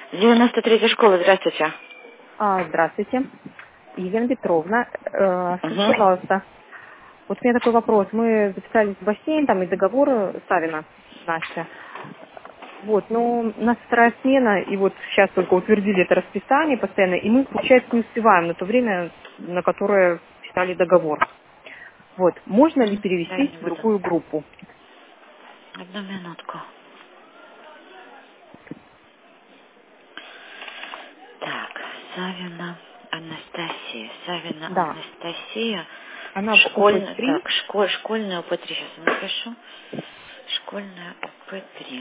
93-я школа, здравствуйте. Здравствуйте, Елена Петровна. Скажите, Угу. пожалуйста, вот у меня такой вопрос. Мы записались в бассейн, там и договор Савина, Настя. Вот, но у нас вторая смена, и вот сейчас только утвердили это расписание постоянно, и мы, получается, не успеваем на то время, на которое писали договор. Вот, можно ли Я перевестись не в буду. другую группу? Одну минутку. Так, Савина Анастасия. Савина Да, Анастасия. она в Школьная, УП-3, так, школьная ОП-3. Сейчас я напишу. Школьная ОП-3.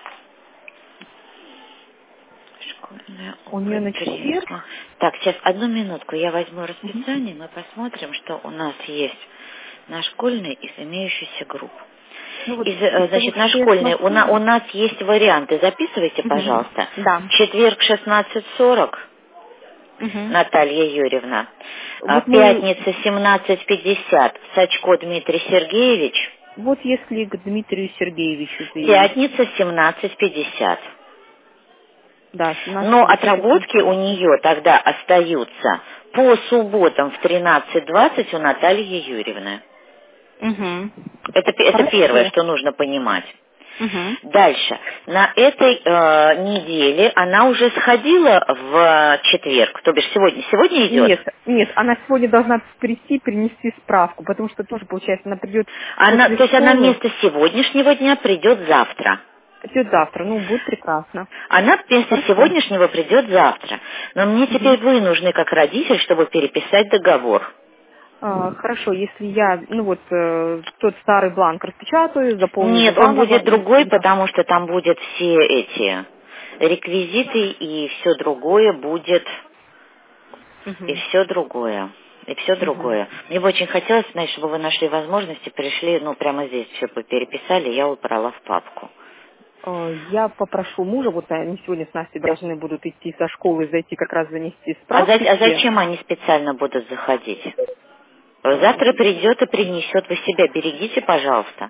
Школьная у нее на ОП-3. четверг. Так, сейчас одну минутку. Я возьму Мгм. расписание, мы посмотрим, что у нас есть на школьной из имеющейся групп. Ну вот из того, Значит, на что я школьной у смотрела. нас есть варианты. Записывайте, Мгм. пожалуйста. Да. Четверг 16:40, Мгм. Наталья Юрьевна. Вот мы Пятница 17:50, Сачко Дмитрий Сергеевич. Вот если к Дмитрию Сергеевичу заявить. Пятница 17:50. Да, Но 17:50 это. отработки у нее тогда остаются по субботам в 13:20 у Натальи Юрьевны. Угу. Это первое, Хорошо. что нужно понимать. Угу. Дальше. На этой неделе она уже сходила в четверг, то бишь сегодня идет. Нет, она сегодня должна прийти, принести справку, потому что тоже, получается, она придет после То есть она школы, вместо сегодняшнего дня придет завтра. придет завтра. Ну, будет прекрасно. Она вместо Хорошо. сегодняшнего придет завтра. Но мне теперь Мгм. вы нужны как родитель, чтобы переписать договор. Хорошо, если я, тот старый бланк распечатаю, заполню Нет, он заново будет и другой, тогда. потому что там будет все эти реквизиты и все другое будет, и Угу. все другое. И все Угу. другое. Мне бы очень хотелось, знаешь, чтобы вы нашли возможности, пришли, прямо здесь все переписали, я убрала в папку. Я попрошу мужа, вот они сегодня с Настей должны будут идти со школы, зайти как раз занести А, справки все. зачем они специально будут заходить? Завтра придет и принесет. Вы себя берегите, пожалуйста.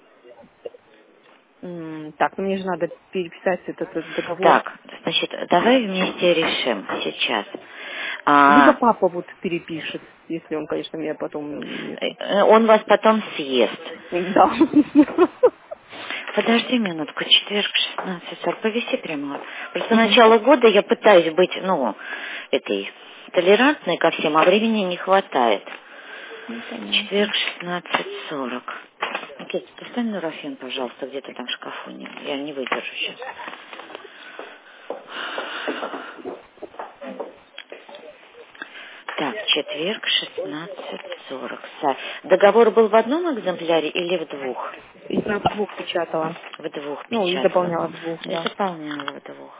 Так, ну мне же надо переписать этот договор. Так, значит, давай вместе решим сейчас. Либо А, папа вот перепишет, если он, конечно, меня потом это. он вас потом съест. Да. Подожди минутку, четверг 16:40. Повиси прямо. Просто Мгм. начало года я пытаюсь быть, этой толерантной ко всем, а времени не хватает. Ну, понятно. Четверг 16:40. Никита, поставь нурофен, пожалуйста, где-то там в шкафу. Я не выдержу сейчас. Так, четверг 16:40. Договор был в одном экземпляре или в двух? Я в двух печатала. В двух Ну, и печатала. заполняла в двух, И да. заполняла в двух.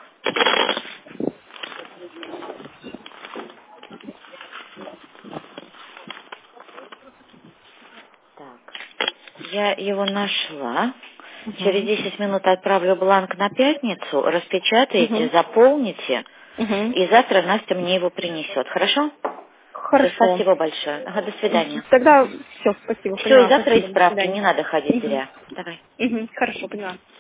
Так, я его нашла. Через Угу. 10 минут отправлю бланк на пятницу, распечатаете, Угу. заполните, Угу. и завтра Настя мне его принесет. Хорошо? Все, Хорошо. спасибо большое. Ага, до свидания. Тогда все, спасибо, Все, и поняла. завтра Спасибо, из до справки, свидания. не надо ходить Угу. зря. Давай. Угу. Хорошо, поняла.